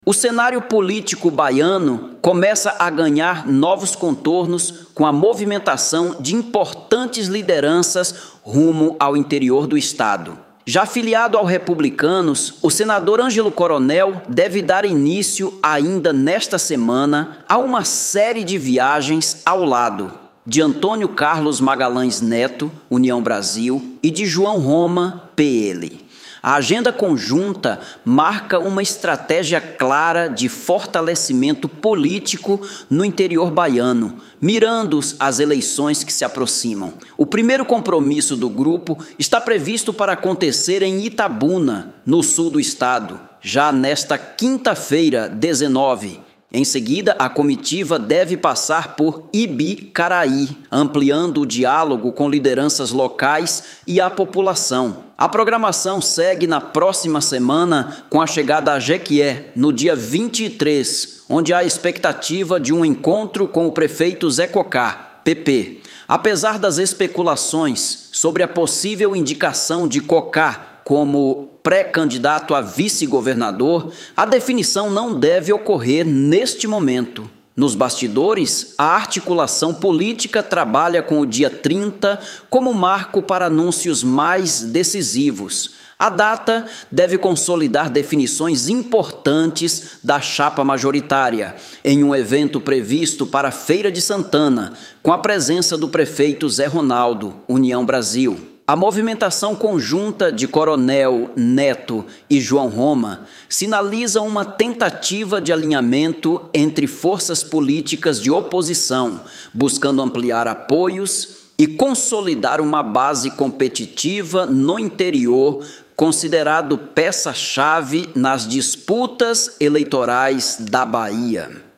O cenário político baiano começa a ganhar novos contornos com a movimentação de importantes lideranças rumo ao interior do estado. Já afiliado ao Republicanos, o senador Ângelo Coronel deve dar início ainda nesta semana a uma série de viagens ao lado de Antônio Carlos Magalhães Neto, União Brasil, e de João Roma, PL. A agenda conjunta marca uma estratégia clara de fortalecimento político no interior baiano, mirando as eleições que se aproximam. O primeiro compromisso do grupo está previsto para acontecer em Itabuna, no sul do estado, já nesta quinta-feira, 19. Em seguida, a comitiva deve passar por Ibi-Caraí, ampliando o diálogo com lideranças locais e a população. A programação segue na próxima semana com a chegada a Jequié, no dia 23, onde há a expectativa de um encontro com o prefeito Zé Cocá, PP. Apesar das especulações sobre a possível indicação de Cocá como pré-candidato a vice-governador, a definição não deve ocorrer neste momento. Nos bastidores, a articulação política trabalha com o dia 30 como marco para anúncios mais decisivos. A data deve consolidar definições importantes da chapa majoritária, em um evento previsto para a Feira de Santana, com a presença do prefeito Zé Ronaldo, União Brasil. A movimentação conjunta de Coronel, Neto e João Roma sinaliza uma tentativa de alinhamento entre forças políticas de oposição, buscando ampliar apoios e consolidar uma base competitiva no interior, considerado peça-chave nas disputas eleitorais da Bahia.